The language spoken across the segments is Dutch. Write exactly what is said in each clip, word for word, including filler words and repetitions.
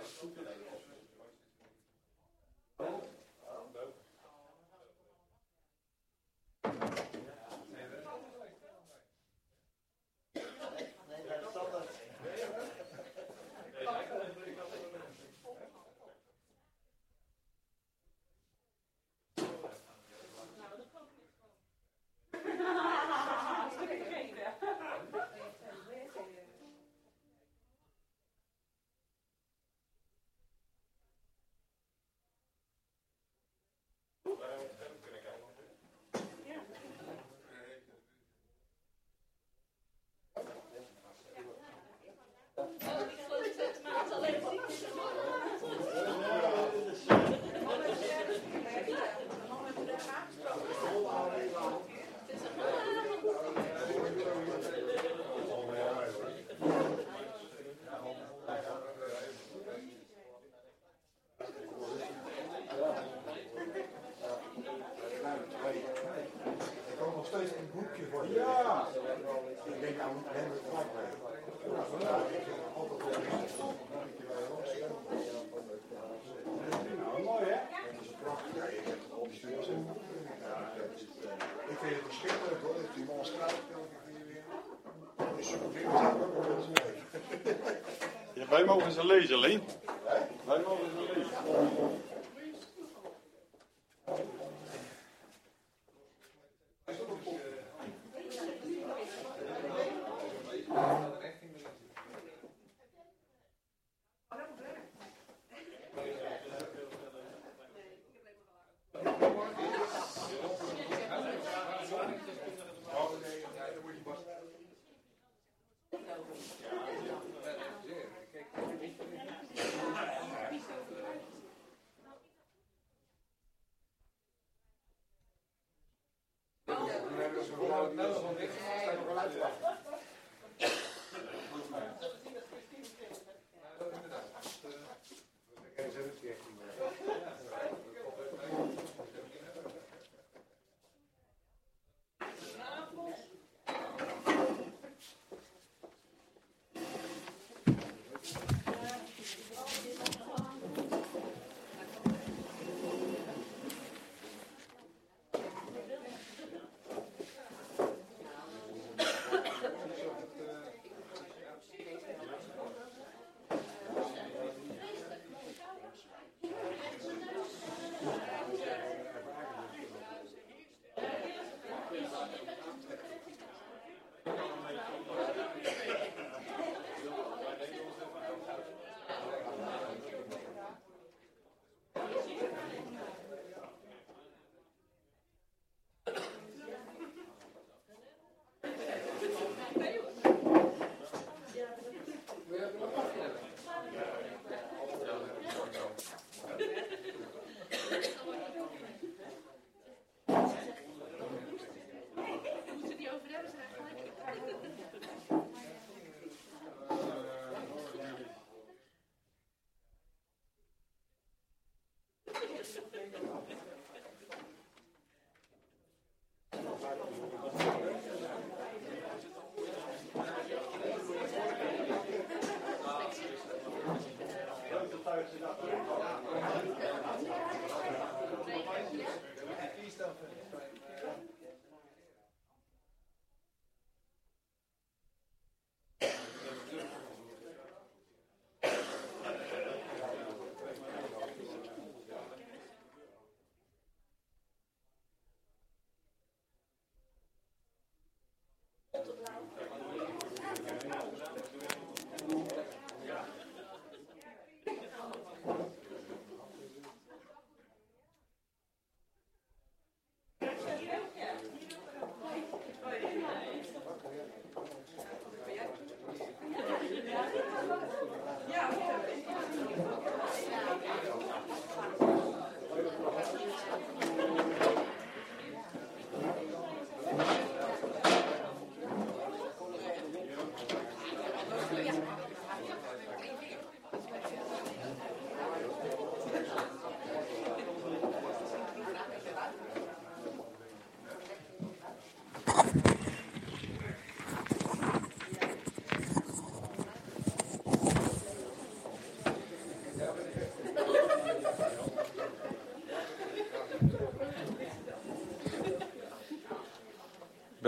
Ja, wij mogen ze lezen, Leen. Wij mogen ze lezen.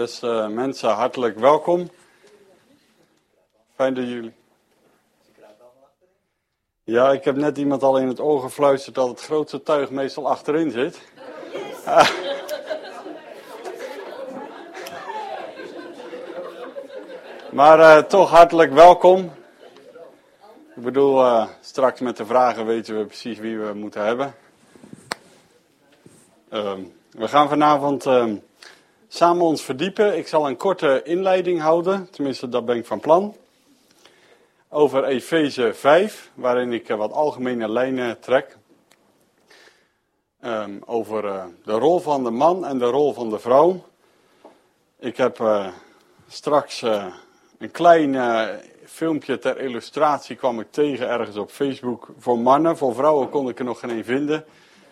Beste mensen, hartelijk welkom. Fijn dat jullie... Ja, ik heb net iemand al in het oor gefluisterd dat het grootste tuig meestal achterin zit. Uh. Maar uh, toch hartelijk welkom. Ik bedoel, uh, straks met de vragen weten we precies wie we moeten hebben. Uh, we gaan vanavond uh, samen ons verdiepen. Ik zal een korte inleiding houden, tenminste dat ben ik van plan. Over Efeze vijf, waarin ik uh, wat algemene lijnen trek. Um, over uh, de rol van de man en de rol van de vrouw. Ik heb uh, straks uh, een klein uh, filmpje ter illustratie kwam ik tegen ergens op Facebook voor mannen. Voor vrouwen kon ik er nog geen een vinden.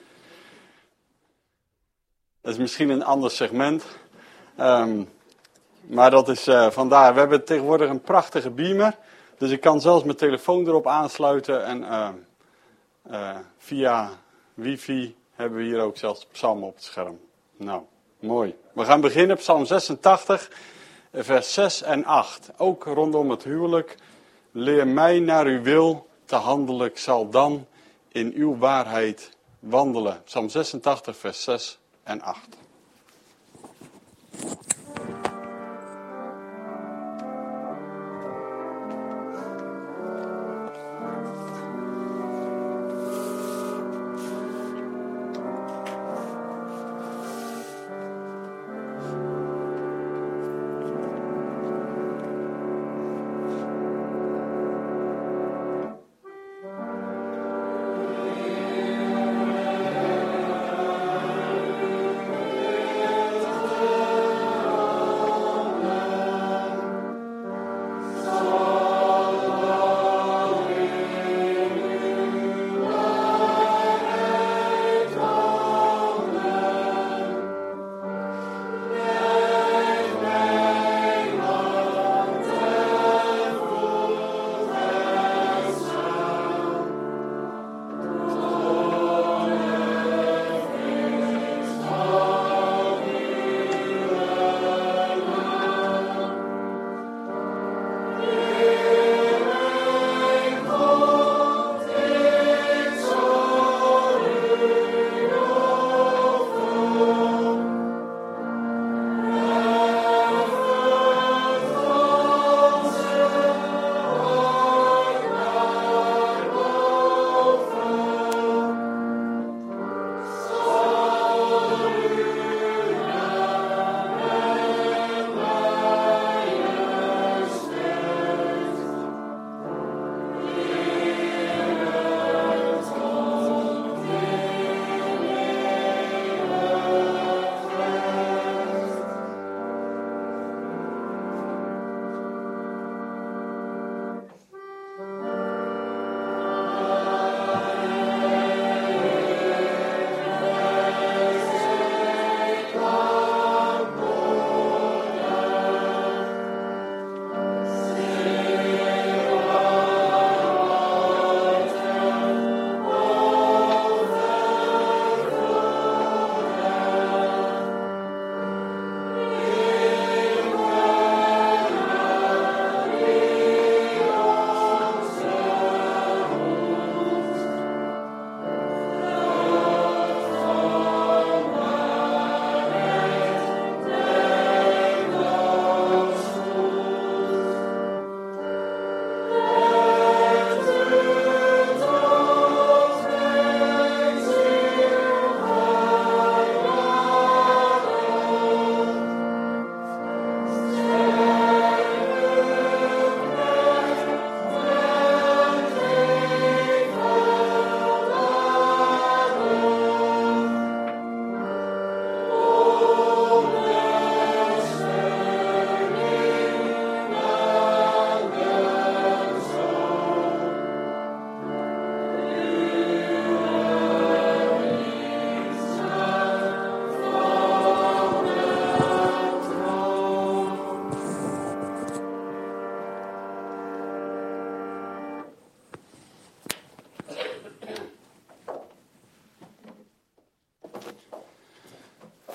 Dat is misschien een ander segment. Um, maar dat is uh, vandaar. We hebben tegenwoordig een prachtige beamer. Dus ik kan zelfs mijn telefoon erop aansluiten. En uh, uh, via wifi hebben we hier ook zelfs psalmen op het scherm. Nou, mooi. We gaan beginnen psalm zesentachtig, vers zes en acht. Ook rondom het huwelijk. Leer mij naar uw wil te handelen. Ik zal dan in uw waarheid wandelen. Psalm zesentachtig, vers zes en acht.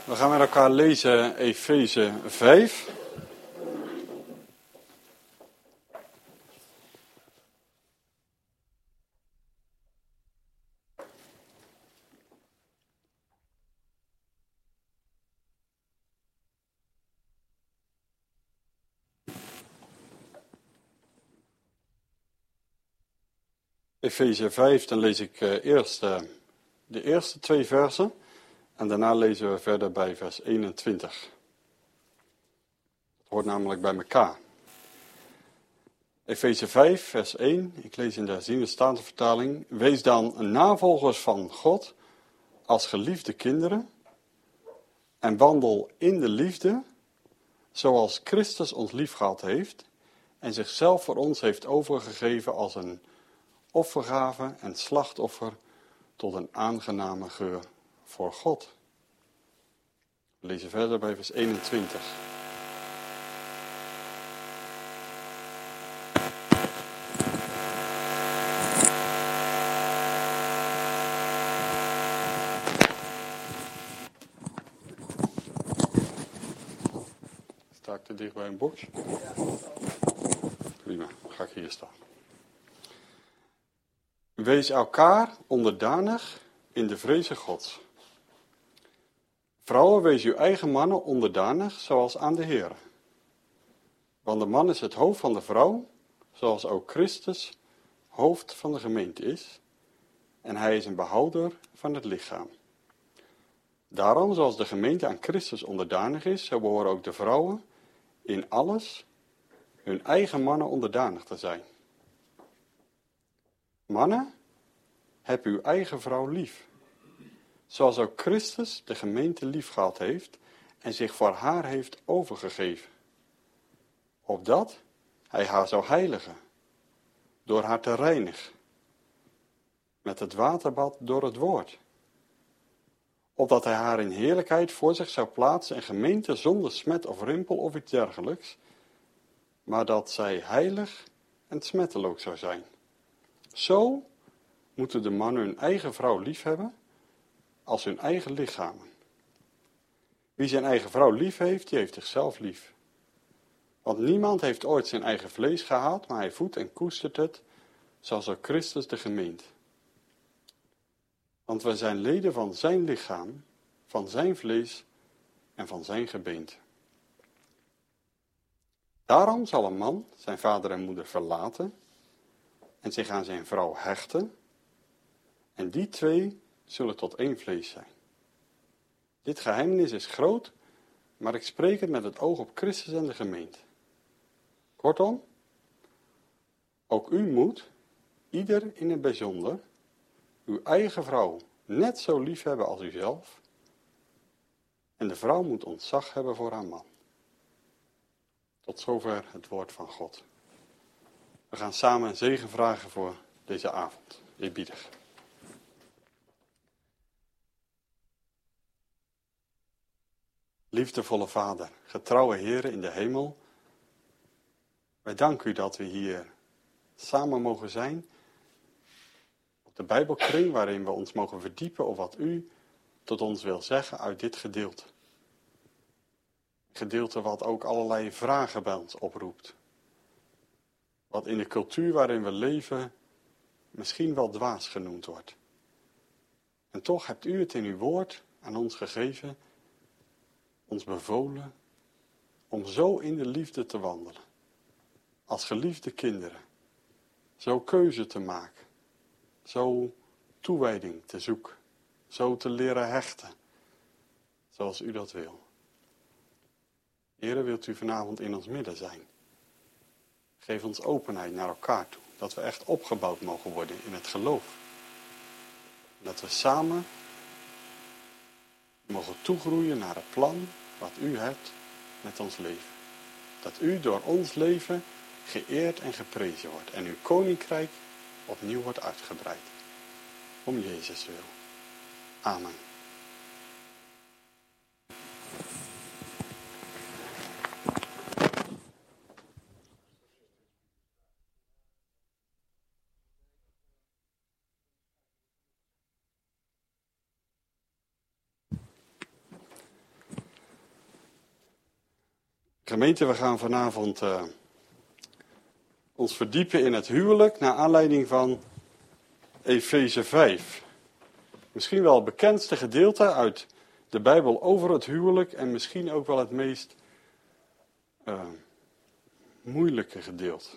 We gaan met elkaar lezen Efeze vijf. Efeze vijf, dan lees ik uh, eerst uh, de eerste twee versen en daarna lezen we verder bij vers eenentwintig. Het hoort namelijk bij elkaar. Efeze vijf, vers één, ik lees in de herziene statenvertaling. Wees dan navolgers van God als geliefde kinderen en wandel in de liefde, zoals Christus ons liefgehad heeft en zichzelf voor ons heeft overgegeven als een offergave en slachtoffer tot een aangename geur voor God. We lezen verder bij vers eenentwintig. Sta ik te dicht bij een box? Prima, ga ik hier staan. Wees elkaar onderdanig in de vreze Gods. Vrouwen, wees uw eigen mannen onderdanig, zoals aan de Heer. Want de man is het hoofd van de vrouw, zoals ook Christus hoofd van de gemeente is. En hij is een behouder van het lichaam. Daarom, zoals de gemeente aan Christus onderdanig is, zo behoren ook de vrouwen in alles hun eigen mannen onderdanig te zijn. Mannen, heb uw eigen vrouw lief, zoals ook Christus de gemeente lief gehad heeft en zich voor haar heeft overgegeven, opdat hij haar zou heiligen, door haar te reinigen, met het waterbad door het woord, opdat hij haar in heerlijkheid voor zich zou plaatsen, een gemeente zonder smet of rimpel of iets dergelijks, maar dat zij heilig en smetteloos zou zijn. Zo moeten de mannen hun eigen vrouw lief hebben als hun eigen lichamen. Wie zijn eigen vrouw lief heeft, die heeft zichzelf lief. Want niemand heeft ooit zijn eigen vlees gehaat, maar hij voedt en koestert het, zoals ook Christus de gemeente. Want wij zijn leden van zijn lichaam, van zijn vlees en van zijn gebeente. Daarom zal een man zijn vader en moeder verlaten en zich aan zijn vrouw hechten, en die twee zullen tot één vlees zijn. Dit geheimnis is groot, maar ik spreek het met het oog op Christus en de gemeente. Kortom, ook u moet, ieder in het bijzonder, uw eigen vrouw net zo lief hebben als uzelf, en de vrouw moet ontzag hebben voor haar man. Tot zover het woord van God. We gaan samen een zegen vragen voor deze avond. Eerbiedig. Liefdevolle Vader, getrouwe Heere in de hemel, wij danken u dat we hier samen mogen zijn, op de Bijbelkring waarin we ons mogen verdiepen op wat u tot ons wil zeggen uit dit gedeelte. Een gedeelte wat ook allerlei vragen bij ons oproept. Wat in de cultuur waarin we leven misschien wel dwaas genoemd wordt. En toch hebt u het in uw woord aan ons gegeven, ons bevolen, om zo in de liefde te wandelen. Als geliefde kinderen. Zo keuze te maken. Zo toewijding te zoeken. Zo te leren hechten. Zoals u dat wil. Heere, wilt u vanavond in ons midden zijn. Geef ons openheid naar elkaar toe. Dat we echt opgebouwd mogen worden in het geloof. Dat we samen mogen toegroeien naar het plan wat u hebt met ons leven. Dat u door ons leven geëerd en geprezen wordt. En uw koninkrijk opnieuw wordt uitgebreid. Om Jezus wil. Amen. Gemeente, we gaan vanavond uh, ons verdiepen in het huwelijk naar aanleiding van Efeze vijf. Misschien wel het bekendste gedeelte uit de Bijbel over het huwelijk en misschien ook wel het meest uh, moeilijke gedeelte.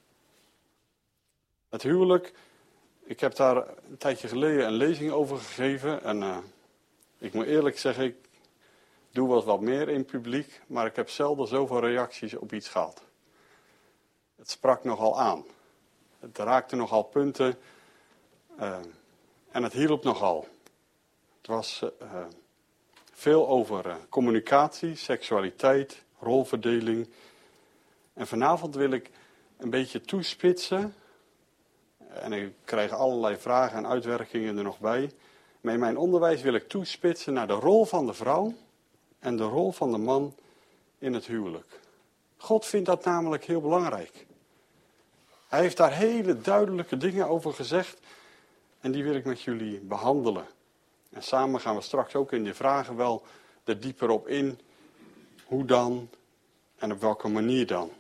Het huwelijk, ik heb daar een tijdje geleden een lezing over gegeven en uh, ik moet eerlijk zeggen, ik doe wel wat meer in publiek, maar ik heb zelden zoveel reacties op iets gehad. Het sprak nogal aan. Het raakte nogal punten uh, en het hielp nogal. Het was uh, veel over uh, communicatie, seksualiteit, rolverdeling. En vanavond wil ik een beetje toespitsen. En ik krijg allerlei vragen en uitwerkingen er nog bij. Maar in mijn onderwijs wil ik toespitsen naar de rol van de vrouw en de rol van de man in het huwelijk. God vindt dat namelijk heel belangrijk. Hij heeft daar hele duidelijke dingen over gezegd en die wil ik met jullie behandelen. En samen gaan we straks ook in de vragen wel er dieper op in. Hoe dan en op welke manier dan?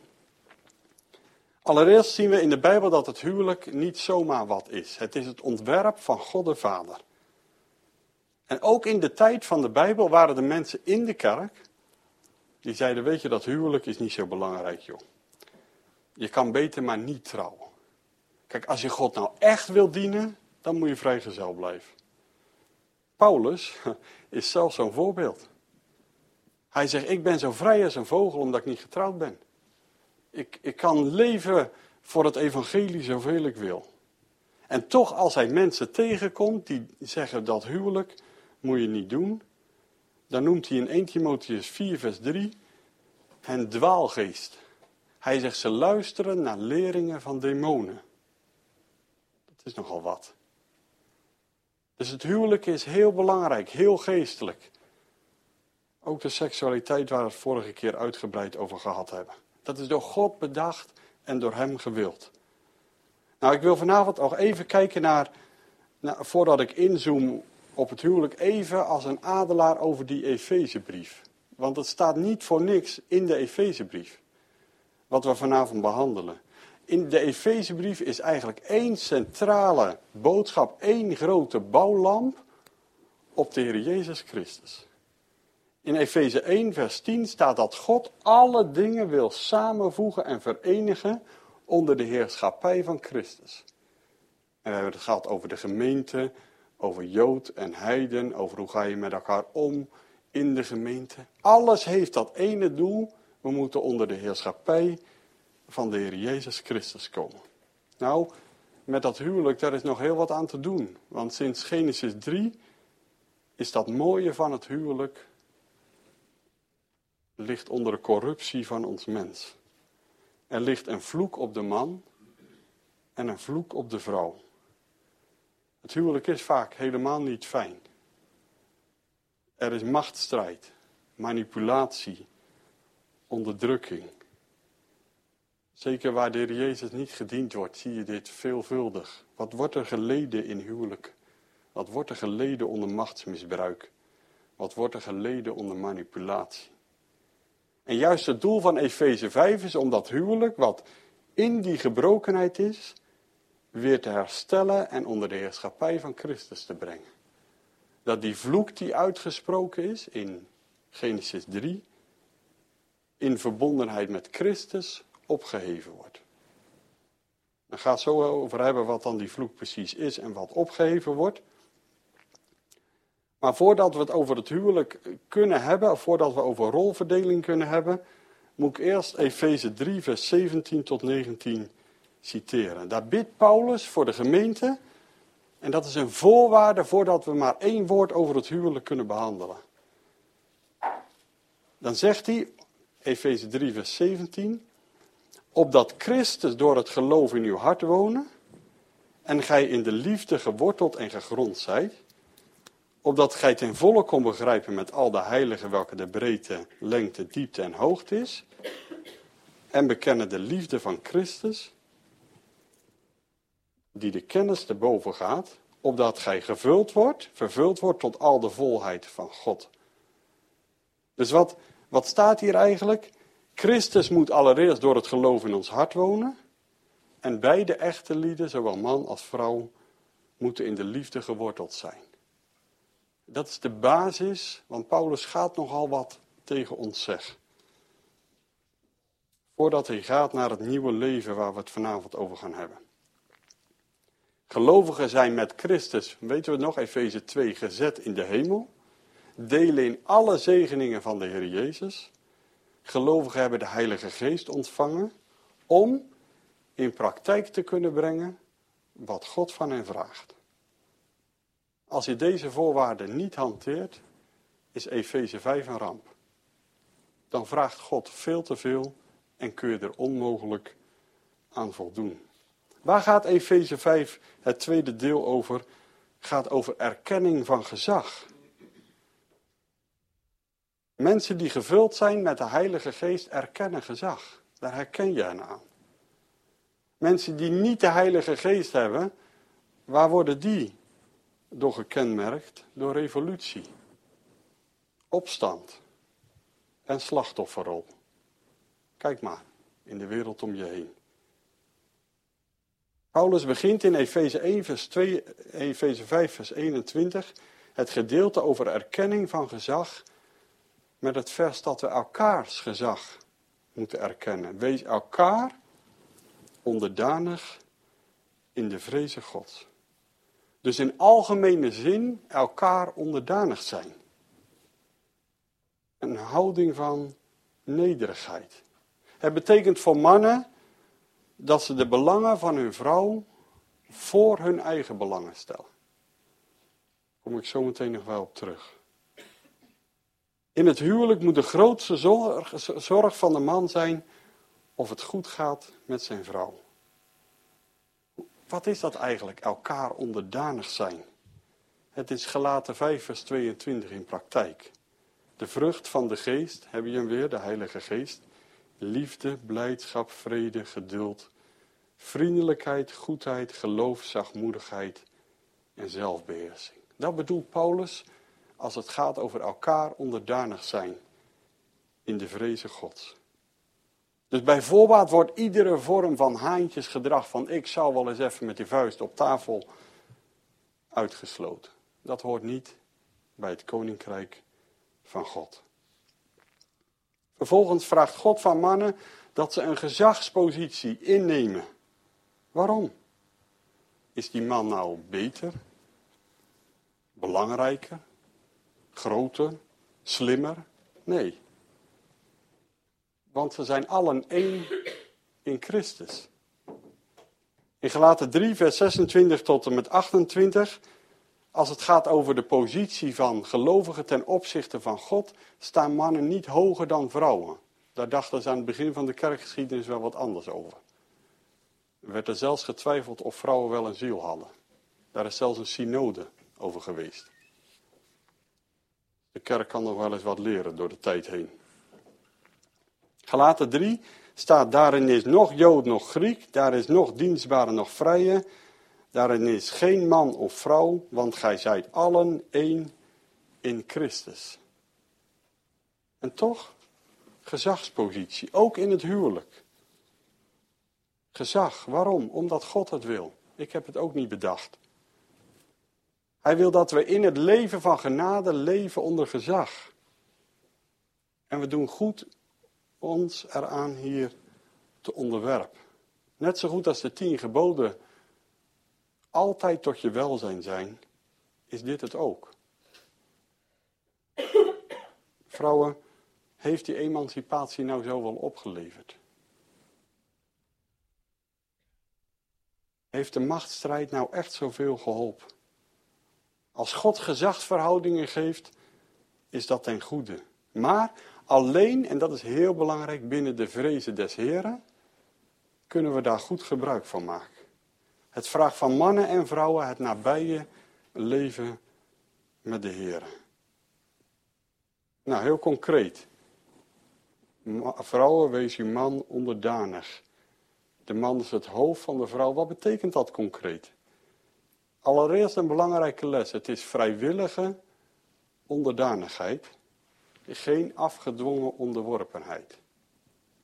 Allereerst zien we in de Bijbel dat het huwelijk niet zomaar wat is. Het is het ontwerp van God de Vader. En ook in de tijd van de Bijbel waren er mensen in de kerk die zeiden, weet je, dat huwelijk is niet zo belangrijk, joh. Je kan beter maar niet trouwen. Kijk, als je God nou echt wil dienen, dan moet je vrijgezel blijven. Paulus is zelfs zo'n voorbeeld. Hij zegt, ik ben zo vrij als een vogel omdat ik niet getrouwd ben. Ik, ik kan leven voor het evangelie zoveel ik wil. En toch, als hij mensen tegenkomt die zeggen dat huwelijk moet je niet doen, dan noemt hij in eerste Timotheüs vier vers drie hen dwaalgeest. Hij zegt, ze luisteren naar leringen van demonen. Dat is nogal wat. Dus het huwelijk is heel belangrijk, heel geestelijk. Ook de seksualiteit waar we het vorige keer uitgebreid over gehad hebben. Dat is door God bedacht en door hem gewild. Nou, ik wil vanavond nog even kijken naar, naar, voordat ik inzoom op het huwelijk, even als een adelaar over die Efezebrief. Want het staat niet voor niks in de Efezebrief, wat we vanavond behandelen. In de Efezebrief is eigenlijk één centrale boodschap, één grote bouwlamp op de Heer Jezus Christus. In Efeze één vers tien staat dat God alle dingen wil samenvoegen en verenigen onder de heerschappij van Christus. En we hebben het gehad over de gemeente, over Jood en heiden, over hoe ga je met elkaar om in de gemeente. Alles heeft dat ene doel, we moeten onder de heerschappij van de Heer Jezus Christus komen. Nou, met dat huwelijk, daar is nog heel wat aan te doen. Want sinds Genesis drie is dat mooie van het huwelijk ligt onder de corruptie van ons mens. Er ligt een vloek op de man en een vloek op de vrouw. Het huwelijk is vaak helemaal niet fijn. Er is machtsstrijd, manipulatie, onderdrukking. Zeker waar de Heer Jezus niet gediend wordt, zie je dit veelvuldig. Wat wordt er geleden in huwelijk? Wat wordt er geleden onder machtsmisbruik? Wat wordt er geleden onder manipulatie? En juist het doel van Efeze vijf is om dat huwelijk, wat in die gebrokenheid is, weer te herstellen en onder de heerschappij van Christus te brengen. Dat die vloek die uitgesproken is in Genesis drie, in verbondenheid met Christus opgeheven wordt. Dan gaat het zo over hebben wat dan die vloek precies is en wat opgeheven wordt. Maar voordat we het over het huwelijk kunnen hebben, of voordat we over rolverdeling kunnen hebben, moet ik eerst Efeze drie vers zeventien tot negentien citeren. Daar bidt Paulus voor de gemeente en dat is een voorwaarde voordat we maar één woord over het huwelijk kunnen behandelen. Dan zegt hij, Efeze drie vers zeventien, opdat Christus door het geloof in uw hart wonen en gij in de liefde geworteld en gegrond zijt, opdat gij ten volle kon begrijpen met al de heiligen welke de breedte, lengte, diepte en hoogte is, en bekennen de liefde van Christus, die de kennis te boven gaat, opdat gij gevuld wordt, vervuld wordt tot al de volheid van God. Dus wat, wat staat hier eigenlijk? Christus moet allereerst door het geloof in ons hart wonen. En beide echte lieden, zowel man als vrouw, moeten in de liefde geworteld zijn. Dat is de basis, want Paulus gaat nogal wat tegen ons zeggen. Voordat hij gaat naar het nieuwe leven waar we het vanavond over gaan hebben. Gelovigen zijn met Christus, weten we nog, Efeze twee, gezet in de hemel. Delen in alle zegeningen van de Heer Jezus. Gelovigen hebben de Heilige Geest ontvangen om in praktijk te kunnen brengen wat God van hen vraagt. Als je deze voorwaarden niet hanteert, is Efeze vijf een ramp. Dan vraagt God veel te veel en kun je er onmogelijk aan voldoen. Waar gaat Efeze vijf, het tweede deel over? Gaat over erkenning van gezag. Mensen die gevuld zijn met de Heilige Geest erkennen gezag. Daar herken je hen aan. Mensen die niet de Heilige Geest hebben, waar worden die door gekenmerkt? Door revolutie, opstand en slachtofferrol. Kijk maar in de wereld om je heen. Paulus begint in Efeze één, vers twee, Efeze vijf, vers eenentwintig, het gedeelte over erkenning van gezag, met het vers dat we elkaars gezag moeten erkennen. Wees elkaar onderdanig in de vreze Gods. Dus in algemene zin elkaar onderdanig zijn. Een houding van nederigheid. Het betekent voor mannen dat ze de belangen van hun vrouw voor hun eigen belangen stellen. Daar kom ik zo meteen nog wel op terug. In het huwelijk moet de grootste zorg, zorg van de man zijn of het goed gaat met zijn vrouw. Wat is dat eigenlijk, elkaar onderdanig zijn? Het is Galaten vijf, vers tweeëntwintig in praktijk. De vrucht van de geest, heb je hem weer, de Heilige Geest. Liefde, blijdschap, vrede, geduld, vriendelijkheid, goedheid, geloof, zachtmoedigheid en zelfbeheersing. Dat bedoelt Paulus als het gaat over elkaar onderdanig zijn in de vreze Gods. Dus bij voorbaat wordt iedere vorm van haantjesgedrag, van ik zou wel eens even met die vuist op tafel, uitgesloten. Dat hoort niet bij het koninkrijk van God. Vervolgens vraagt God van mannen dat ze een gezagspositie innemen. Waarom? Is die man nou beter, belangrijker, groter, slimmer? Nee. Want ze zijn allen één in Christus. In Galaten drie, vers zesentwintig tot en met achtentwintig... als het gaat over de positie van gelovigen ten opzichte van God, staan mannen niet hoger dan vrouwen. Daar dachten ze aan het begin van de kerkgeschiedenis wel wat anders over. Er werd er zelfs getwijfeld of vrouwen wel een ziel hadden. Daar is zelfs een synode over geweest. De kerk kan nog wel eens wat leren door de tijd heen. Galaten drie staat: daarin is nog Jood, nog Griek, daar is nog dienstbare, nog vrije. Daarin is geen man of vrouw, want gij zijt allen één in Christus. En toch, gezagspositie, ook in het huwelijk. Gezag, waarom? Omdat God het wil. Ik heb het ook niet bedacht. Hij wil dat we in het leven van genade leven onder gezag. En we doen goed ons eraan hier te onderwerpen. Net zo goed als de tien geboden altijd tot je welzijn zijn, is dit het ook. Vrouwen, heeft die emancipatie nou zo wel opgeleverd? Heeft de machtsstrijd nou echt zoveel geholpen? Als God gezagsverhoudingen geeft, is dat ten goede. Maar alleen, en dat is heel belangrijk, binnen de vrezen des Heren, kunnen we daar goed gebruik van maken. Het vraagt van mannen en vrouwen het nabije leven met de Heer. Nou, heel concreet. Vrouwen, wees uw man onderdanig. De man is het hoofd van de vrouw. Wat betekent dat concreet? Allereerst een belangrijke les. Het is vrijwillige onderdanigheid. Geen afgedwongen onderworpenheid.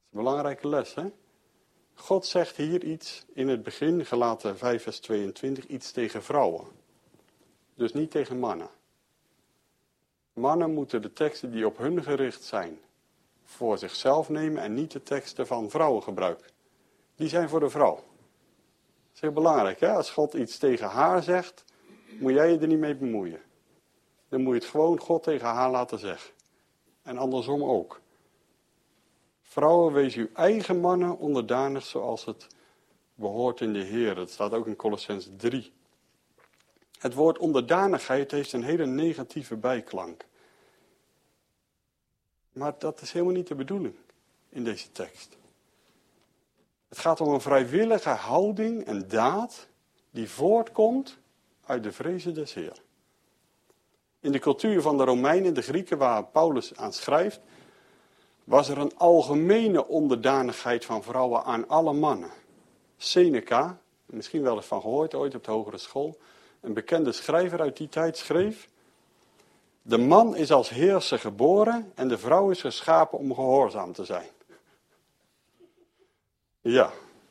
een belangrijke les, hè? God zegt hier iets in het begin, Galaten vijf vers tweeëntwintig, iets tegen vrouwen. Dus niet tegen mannen. Mannen moeten de teksten die op hun gericht zijn voor zichzelf nemen en niet de teksten van vrouwen gebruiken. Die zijn voor de vrouw. Dat is heel belangrijk, hè? Als God iets tegen haar zegt, moet jij je er niet mee bemoeien. Dan moet je het gewoon God tegen haar laten zeggen. En andersom ook. Vrouwen, wees uw eigen mannen onderdanig zoals het behoort in de Heer. Dat staat ook in Kolossenzen drie. Het woord onderdanigheid heeft een hele negatieve bijklank. Maar dat is helemaal niet de bedoeling in deze tekst. Het gaat om een vrijwillige houding en daad die voortkomt uit de vrezen des Heer. In de cultuur van de Romeinen, de Grieken, waar Paulus aan schrijft, was er een algemene onderdanigheid van vrouwen aan alle mannen. Seneca, misschien wel eens van gehoord ooit op de hogere school, een bekende schrijver uit die tijd schreef: de man is als heerser geboren en de vrouw is geschapen om gehoorzaam te zijn. Ja.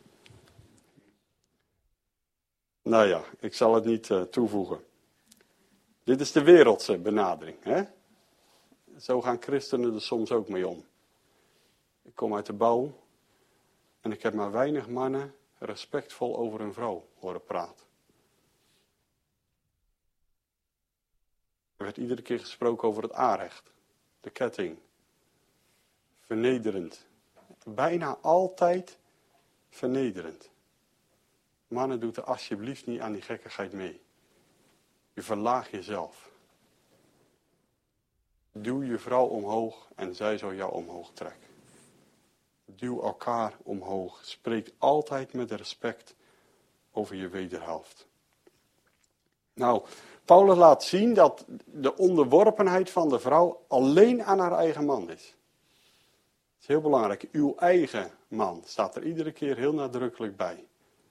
Nou ja, ik zal het niet uh, toevoegen. Dit is de wereldse benadering, hè? Zo gaan christenen er soms ook mee om. Ik kom uit de bouw en ik heb maar weinig mannen respectvol over hun vrouw horen praten. Er werd iedere keer gesproken over het aanrecht, de ketting. Vernederend. Bijna altijd vernederend. Mannen, doet er alsjeblieft niet aan die gekkigheid mee. Je verlaagt jezelf. Duw je vrouw omhoog en zij zal jou omhoog trekken. Duw elkaar omhoog. Spreek altijd met respect over je wederhelft. Nou, Paulus laat zien dat de onderworpenheid van de vrouw alleen aan haar eigen man is. Dat is heel belangrijk. Uw eigen man staat er iedere keer heel nadrukkelijk bij.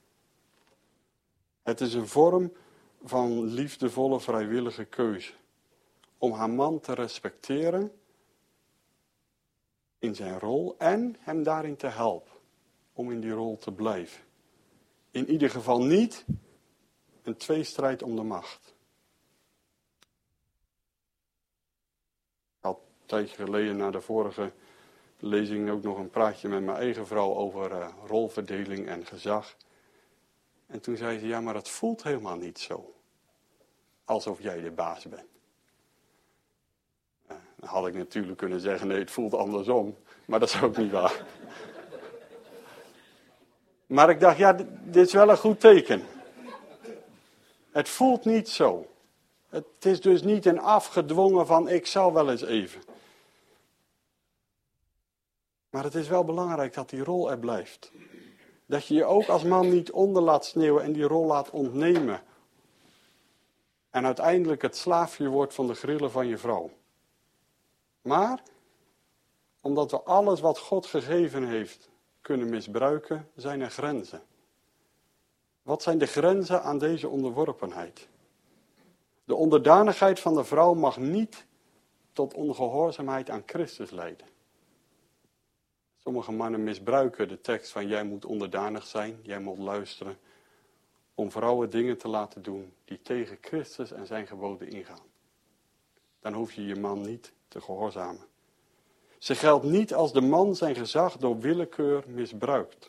Het is een vorm van liefdevolle vrijwillige keuze. Om haar man te respecteren in zijn rol en hem daarin te helpen. Om in die rol te blijven. In ieder geval niet een tweestrijd om de macht. Ik had een tijdje geleden na de vorige lezing ook nog een praatje met mijn eigen vrouw over uh, rolverdeling en gezag. En toen zei ze, ja, maar het voelt helemaal niet zo. Alsof jij de baas bent. Uh, dan had ik natuurlijk kunnen zeggen, nee, het voelt andersom. Maar dat is ook niet waar. Maar ik dacht, ja, dit, dit is wel een goed teken. Het voelt niet zo. Het is dus niet een afgedwongen van, ik zal wel eens even. Maar het is wel belangrijk dat die rol er blijft. Dat je je ook als man niet onder laat sneeuwen en die rol laat ontnemen. En uiteindelijk het slaafje wordt van de grillen van je vrouw. Maar, omdat we alles wat God gegeven heeft kunnen misbruiken, zijn er grenzen. Wat zijn de grenzen aan deze onderworpenheid? De onderdanigheid van de vrouw mag niet tot ongehoorzaamheid aan Christus leiden. Sommige mannen misbruiken de tekst van jij moet onderdanig zijn, jij moet luisteren, om vrouwen dingen te laten doen die tegen Christus en zijn geboden ingaan. Dan hoef je je man niet te gehoorzamen. Ze geldt niet als de man zijn gezag door willekeur misbruikt.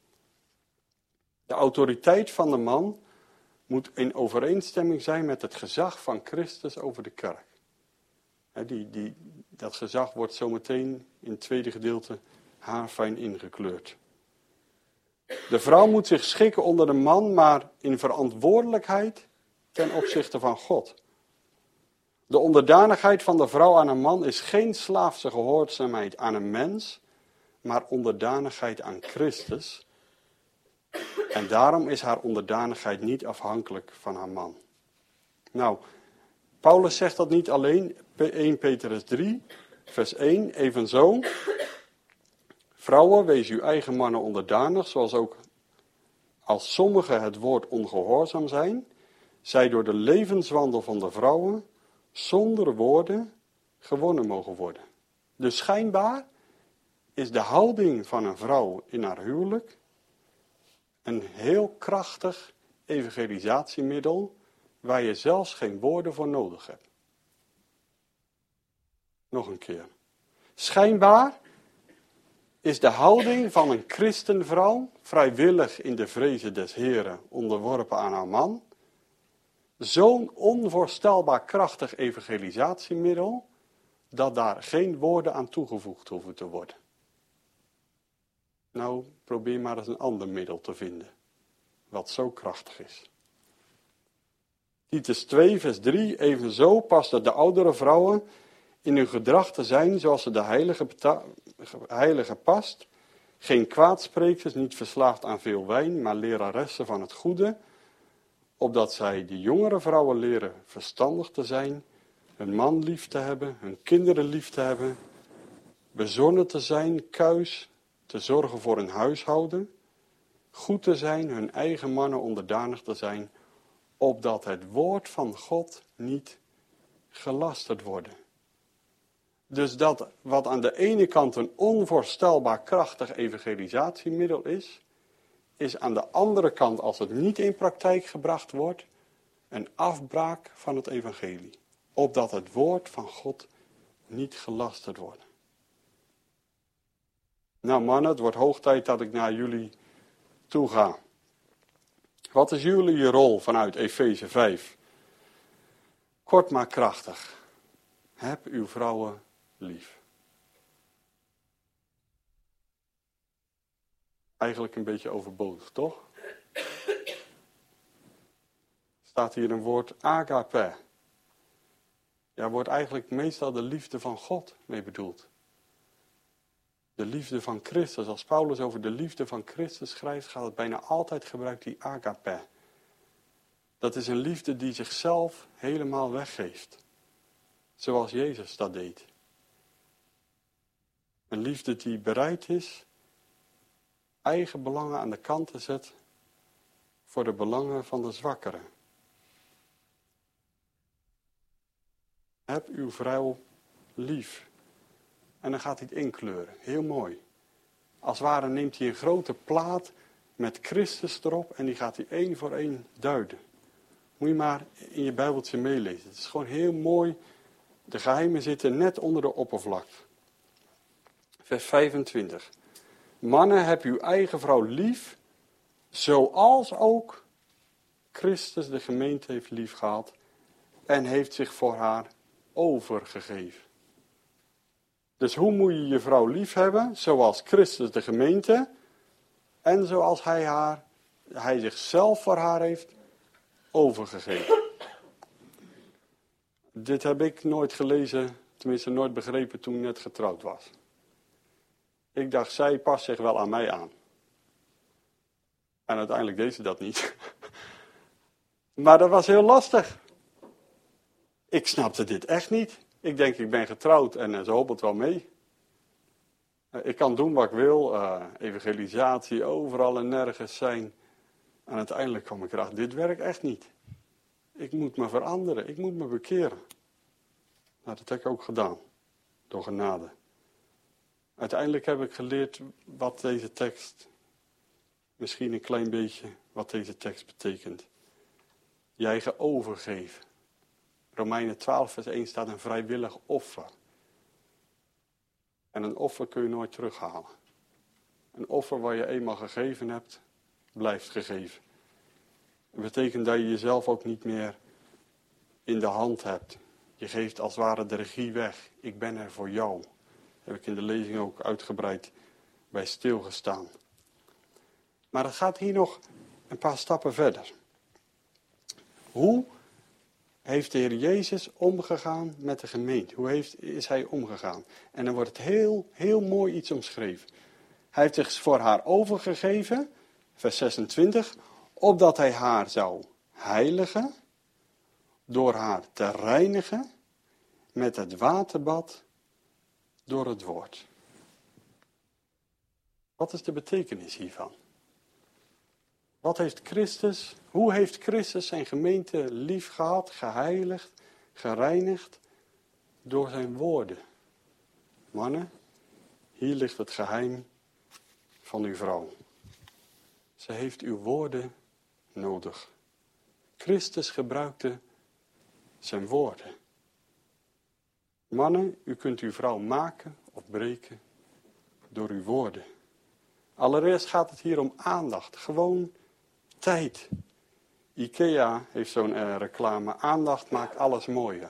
De autoriteit van de man moet in overeenstemming zijn met het gezag van Christus over de kerk. Die, die, dat gezag wordt zometeen in het tweede gedeelte haarfijn ingekleurd. De vrouw moet zich schikken onder de man, maar in verantwoordelijkheid ten opzichte van God. De onderdanigheid van de vrouw aan een man is geen slaafse gehoorzaamheid aan een mens, maar onderdanigheid aan Christus. En daarom is haar onderdanigheid niet afhankelijk van haar man. Nou, Paulus zegt dat niet alleen, eerste Petrus drie, vers één, evenzo. Vrouwen, wees uw eigen mannen onderdanig, zoals ook als sommigen het woord ongehoorzaam zijn, zij door de levenswandel van de vrouwen zonder woorden gewonnen mogen worden. Dus schijnbaar is de houding van een vrouw in haar huwelijk een heel krachtig evangelisatiemiddel waar je zelfs geen woorden voor nodig hebt. Nog een keer. Schijnbaar is de houding van een christenvrouw, vrijwillig in de vrezen des Heren, onderworpen aan haar man, zo'n onvoorstelbaar krachtig evangelisatiemiddel, dat daar geen woorden aan toegevoegd hoeven te worden. Nou, probeer maar eens een ander middel te vinden, wat zo krachtig is. Titus twee, vers drie, evenzo past het de oudere vrouwen in hun gedrag te zijn zoals ze de heilige, beta- heilige past. Geen kwaadsprekers, niet verslaafd aan veel wijn, maar leraressen van het goede. Opdat zij de jongere vrouwen leren verstandig te zijn, hun man lief te hebben, hun kinderen lief te hebben, bezonnen te zijn, kuis, te zorgen voor hun huishouden, goed te zijn, hun eigen mannen onderdanig te zijn, opdat het woord van God niet gelasterd worden. Dus dat wat aan de ene kant een onvoorstelbaar krachtig evangelisatiemiddel is, is aan de andere kant, als het niet in praktijk gebracht wordt, een afbraak van het evangelie. Opdat het woord van God niet gelasterd wordt. Nou mannen, het wordt hoog tijd dat ik naar jullie toe ga. Wat is jullie rol vanuit Efeze vijf? Kort maar krachtig. Heb uw vrouwen lief. Eigenlijk een beetje overbodig, toch? Staat hier een woord agape. Daar wordt eigenlijk meestal de liefde van God mee bedoeld. De liefde van Christus. Als Paulus over de liefde van Christus schrijft, gaat het bijna altijd gebruikt die agape. Dat is een liefde die zichzelf helemaal weggeeft. Zoals Jezus dat deed. Een liefde die bereid is eigen belangen aan de kant te zetten voor de belangen van de zwakkeren. Heb uw vrouw lief. En dan gaat hij het inkleuren. Heel mooi. Als het ware neemt hij een grote plaat met Christus erop en die gaat hij één voor één duiden. Moet je maar in je Bijbeltje meelezen. Het is gewoon heel mooi. De geheimen zitten net onder de oppervlakte. Vers vijfentwintig. Mannen, heb uw eigen vrouw lief, zoals ook Christus de gemeente heeft lief gehad en heeft zich voor haar overgegeven. Dus hoe moet je je vrouw lief hebben? Zoals Christus de gemeente en zoals hij, haar, hij zichzelf voor haar heeft overgegeven. Dit heb ik nooit gelezen, tenminste nooit begrepen toen ik net getrouwd was. Ik dacht, zij past zich wel aan mij aan. En uiteindelijk deed ze dat niet. Maar dat was heel lastig. Ik snapte dit echt niet. Ik denk, ik ben getrouwd en uh, ze hobbelt wel mee. Uh, ik kan doen wat ik wil, uh, evangelisatie, overal en nergens zijn. En uiteindelijk kwam ik erachter, dit werkt echt niet. Ik moet me veranderen, ik moet me bekeren. Nou, dat heb ik ook gedaan, door genade. Uiteindelijk heb ik geleerd wat deze tekst, misschien een klein beetje, wat deze tekst betekent. Je eigen overgeven. Romeinen twaalf vers één staat een vrijwillig offer. En een offer kun je nooit terughalen. Een offer waar je eenmaal gegeven hebt, blijft gegeven. Dat betekent dat je jezelf ook niet meer in de hand hebt. Je geeft als het ware de regie weg. Ik ben er voor jou. Daar heb ik in de lezing ook uitgebreid bij stilgestaan. Maar het gaat hier nog een paar stappen verder. Hoe heeft de Heer Jezus omgegaan met de gemeente? Hoe heeft, is hij omgegaan? En dan wordt het heel, heel mooi iets omschreven. Hij heeft zich voor haar overgegeven, vers zesentwintig, opdat hij haar zou heiligen, door haar te reinigen, met het waterbad, door het woord. Wat is de betekenis hiervan? Wat heeft Christus, hoe heeft Christus zijn gemeente lief gehad, geheiligd, gereinigd? Door zijn woorden. Mannen, Hier ligt het geheim van uw vrouw. Ze heeft uw woorden nodig. Christus gebruikte zijn woorden. Mannen, u kunt uw vrouw maken of breken door uw woorden. Allereerst gaat het hier om aandacht. Gewoon tijd. IKEA heeft zo'n uh, reclame. Aandacht maakt alles mooier.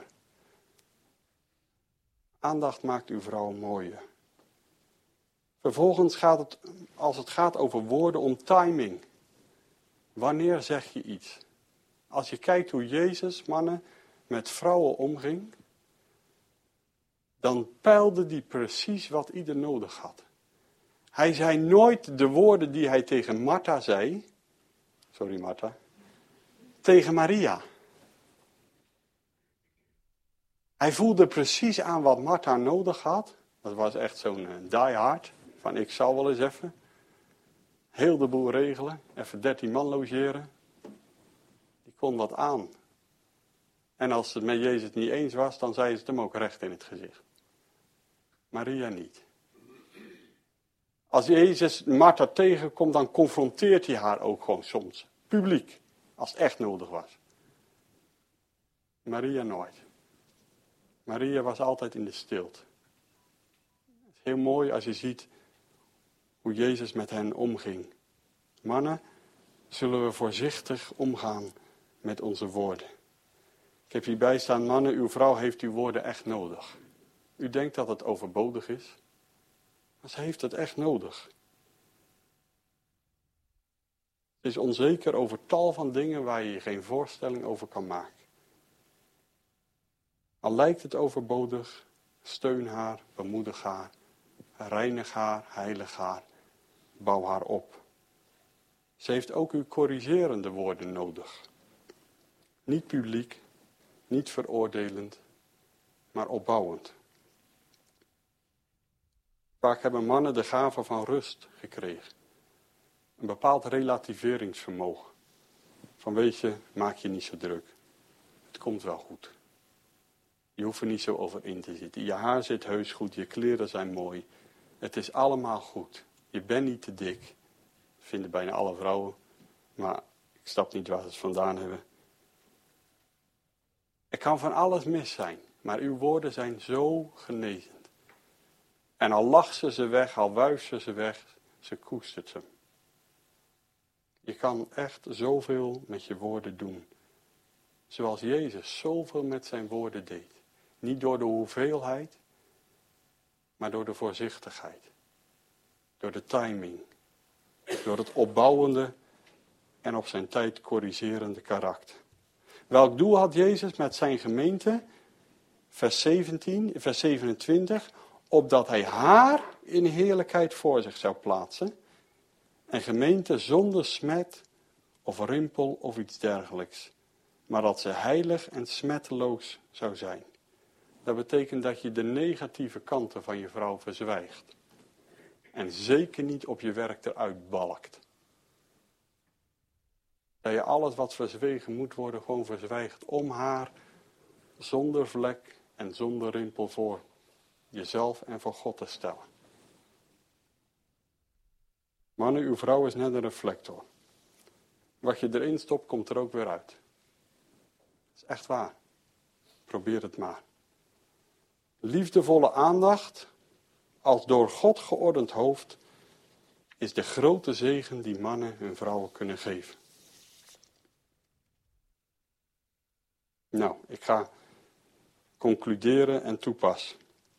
Aandacht maakt uw vrouw mooier. Vervolgens gaat het, als het gaat over woorden, om timing. Wanneer zeg je iets? Als je kijkt hoe Jezus, mannen, met vrouwen omging, dan peilde hij precies wat ieder nodig had. Hij zei nooit de woorden die hij tegen Martha zei, sorry Martha, tegen Maria. Hij voelde precies aan wat Martha nodig had. Dat was echt zo'n uh, die hard, van ik zal wel eens even heel de boel regelen, even dertien man logeren. Die kon dat aan. En als ze het met Jezus niet eens was, dan zei ze het hem ook recht in het gezicht. Maria niet. Als Jezus Martha tegenkomt, dan confronteert hij haar ook gewoon soms. Publiek, als het echt nodig was. Maria nooit. Maria was altijd in de stilte. Het is heel mooi als je ziet hoe Jezus met hen omging. Mannen, zullen we voorzichtig omgaan met onze woorden. Ik heb hierbij staan, mannen, uw vrouw heeft uw woorden echt nodig. U denkt dat het overbodig is, maar ze heeft het echt nodig. Het is onzeker over tal van dingen waar je je geen voorstelling over kan maken. Al lijkt het overbodig, steun haar, bemoedig haar, reinig haar, heilig haar, bouw haar op. Ze heeft ook uw corrigerende woorden nodig. Niet publiek, niet veroordelend, maar opbouwend. Vaak hebben mannen de gave van rust gekregen. Een bepaald relativeringsvermogen. Van weet je, maak je niet zo druk. Het komt wel goed. Je hoeft er niet zo over in te zitten. Je haar zit heus goed, je kleren zijn mooi. Het is allemaal goed. Je bent niet te dik. Dat vinden bijna alle vrouwen. Maar ik snap niet waar ze het vandaan hebben. Er kan van alles mis zijn. Maar uw woorden zijn zo genezend. En al lacht ze ze weg, al wuift ze ze weg, ze koestert ze. Je kan echt zoveel met je woorden doen. Zoals Jezus zoveel met zijn woorden deed. Niet door de hoeveelheid, maar door de voorzichtigheid. Door de timing. Door het opbouwende en op zijn tijd corrigerende karakter. Welk doel had Jezus met zijn gemeente? Vers zeventien, vers zevenentwintig. Opdat hij haar in heerlijkheid voor zich zou plaatsen. Een gemeente zonder smet of rimpel of iets dergelijks. Maar dat ze heilig en smetteloos zou zijn. Dat betekent dat je de negatieve kanten van je vrouw verzwijgt. En zeker niet op je werk eruit balkt. Dat je alles wat verzwegen moet worden gewoon verzwijgt om haar zonder vlek en zonder rimpel voor jezelf en voor God te stellen. Mannen, uw vrouw is net een reflector. Wat je erin stopt, komt er ook weer uit. Dat is echt waar. Probeer het maar. Liefdevolle aandacht, als door God geordend hoofd, is de grote zegen die mannen hun vrouwen kunnen geven. Nou, ik ga concluderen en toepassen.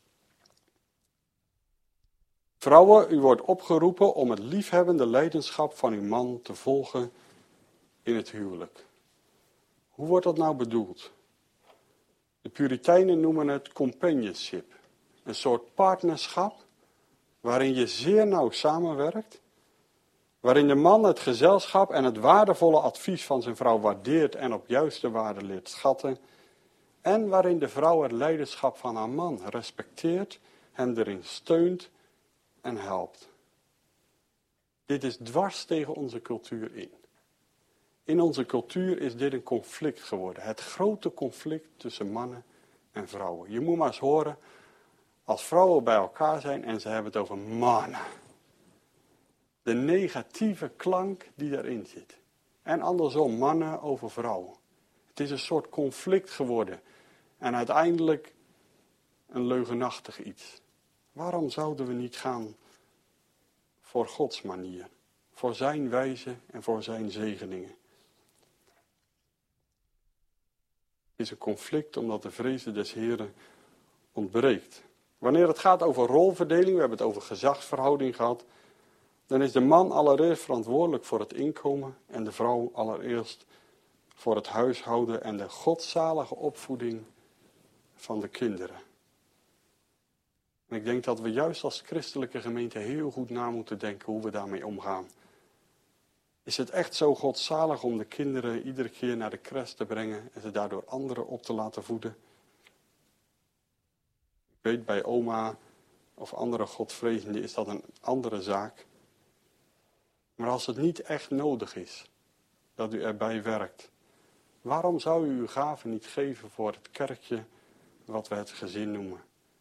Vrouwen, u wordt opgeroepen om het liefhebbende leidenschap van uw man te volgen in het huwelijk. Hoe wordt dat nou bedoeld? De Puritijnen noemen het companionship. Een soort partnerschap waarin je zeer nauw samenwerkt. Waarin de man het gezelschap en het waardevolle advies van zijn vrouw waardeert en op juiste waarde leert schatten. En waarin de vrouw het leiderschap van haar man respecteert, hem erin steunt en helpt. Dit is dwars tegen onze cultuur in. In onze cultuur is dit een conflict geworden. Het grote conflict tussen mannen en vrouwen. Je moet maar eens horen Als vrouwen bij elkaar zijn en ze hebben het over mannen. De negatieve klank die daarin zit. En andersom, mannen over vrouwen. Het is een soort conflict geworden. En uiteindelijk een leugenachtig iets. Waarom zouden we niet gaan voor Gods manier? Voor zijn wijze en voor zijn zegeningen. Het is een conflict omdat de vrezen des Heren ontbreekt. Wanneer het gaat over rolverdeling, we hebben het over gezagsverhouding gehad, dan is de man allereerst verantwoordelijk voor het inkomen en de vrouw allereerst voor het huishouden en de godzalige opvoeding van de kinderen. En ik denk dat we juist als christelijke gemeente heel goed na moeten denken hoe we daarmee omgaan. Is het echt zo godzalig om de kinderen iedere keer naar de crash te brengen en ze daardoor anderen op te laten voeden? Ik weet, bij oma of andere godvrezenden is dat een andere zaak. Maar als het niet echt nodig is dat u erbij werkt, waarom zou u uw gaven niet geven voor het kerkje wat we het gezin noemen?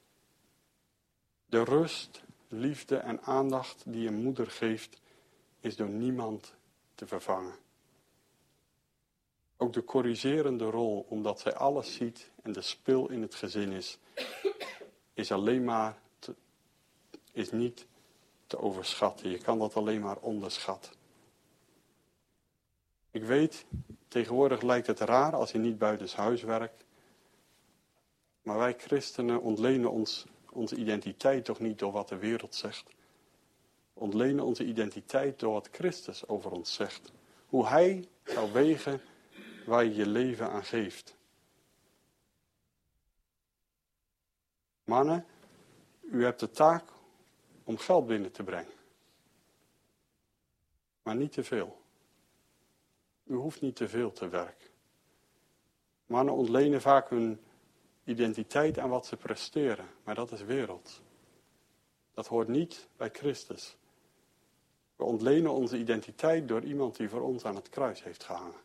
De rust, liefde en aandacht die een moeder geeft, is door niemand te vervangen. Ook de corrigerende rol, omdat zij alles ziet en de spil in het gezin is, is alleen maar te, is niet te overschatten. Je kan dat alleen maar onderschatten. Ik weet, tegenwoordig lijkt het raar als je niet buitenshuis werkt. Maar wij christenen ontlenen ons, onze identiteit toch niet door wat de wereld zegt. We ontlenen onze identiteit door wat Christus over ons zegt. Hoe hij zou wegen waar je je leven aan geeft. Mannen, u hebt de taak om geld binnen te brengen. Maar niet te veel. U hoeft niet te veel te werken. Mannen ontlenen vaak hun identiteit aan wat ze presteren, maar dat is wereld. Dat hoort niet bij Christus. We ontlenen onze identiteit door iemand die voor ons aan het kruis heeft gehangen.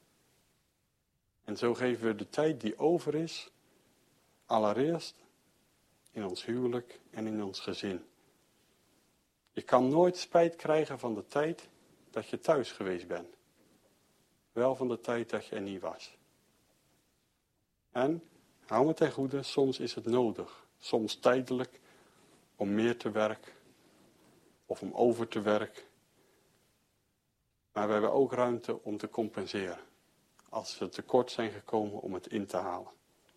En zo geven we de tijd die over is, allereerst in ons huwelijk en in ons gezin. Je kan nooit spijt krijgen van de tijd dat je thuis geweest bent. Wel van de tijd dat je er niet was. En, hou me ten goede, soms is het nodig, soms tijdelijk, om meer te werken of om over te werken. Maar we hebben ook ruimte om te compenseren, als we tekort zijn gekomen om het in te halen.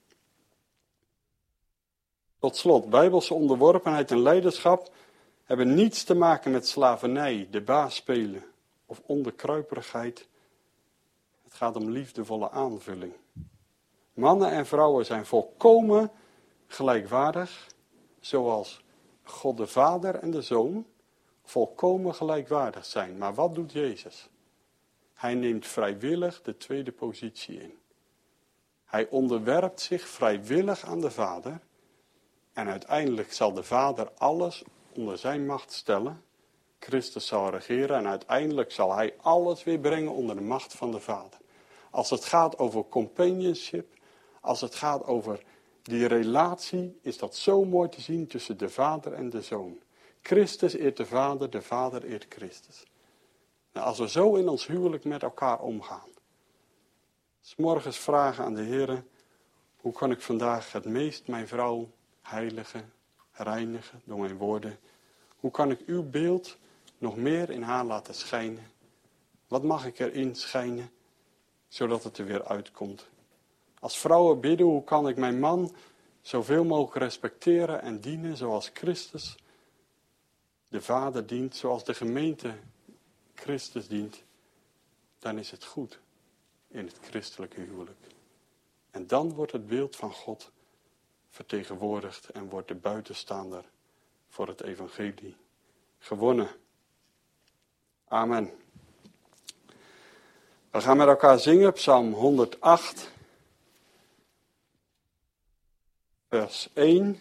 Tot slot, bijbelse onderworpenheid en leiderschap hebben niets te maken met slavernij, de baas spelen of onderkruiperigheid. Het gaat om liefdevolle aanvulling. Mannen en vrouwen zijn volkomen gelijkwaardig, zoals God de Vader en de Zoon volkomen gelijkwaardig zijn. Maar wat doet Jezus? Hij neemt vrijwillig de tweede positie in. Hij onderwerpt zich vrijwillig aan de Vader. En uiteindelijk zal de Vader alles onder zijn macht stellen. Christus zal regeren en uiteindelijk zal hij alles weer brengen onder de macht van de Vader. Als het gaat over companionship, als het gaat over die relatie, is dat zo mooi te zien tussen de Vader en de Zoon. Christus eert de Vader, de Vader eert Christus. Nou, als we zo in ons huwelijk met elkaar omgaan. 's Morgens vragen aan de Heer, hoe kan ik vandaag het meest mijn vrouw heiligen, reinigen door mijn woorden? Hoe kan ik uw beeld nog meer in haar laten schijnen? Wat mag ik erin schijnen, zodat het er weer uitkomt? Als vrouwen bidden, hoe kan ik mijn man zoveel mogelijk respecteren en dienen zoals Christus de Vader dient, zoals de gemeente Christus dient, dan is het goed in het christelijke huwelijk. En dan wordt het beeld van God vertegenwoordigd en wordt de buitenstaander voor het evangelie gewonnen. Amen. We gaan met elkaar zingen, Psalm honderdacht, vers één.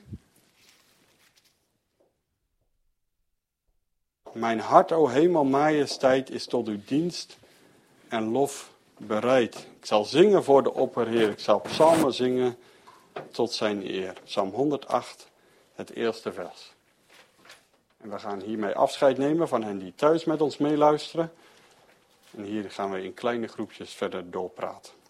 Mijn hart, o hemel, majesteit, is tot uw dienst en lof bereid. Ik zal zingen voor de opperheer. Ik zal psalmen zingen tot zijn eer. Psalm honderdacht, het eerste vers. En we gaan hiermee afscheid nemen van hen die thuis met ons meeluisteren. En hier gaan we in kleine groepjes verder doorpraten.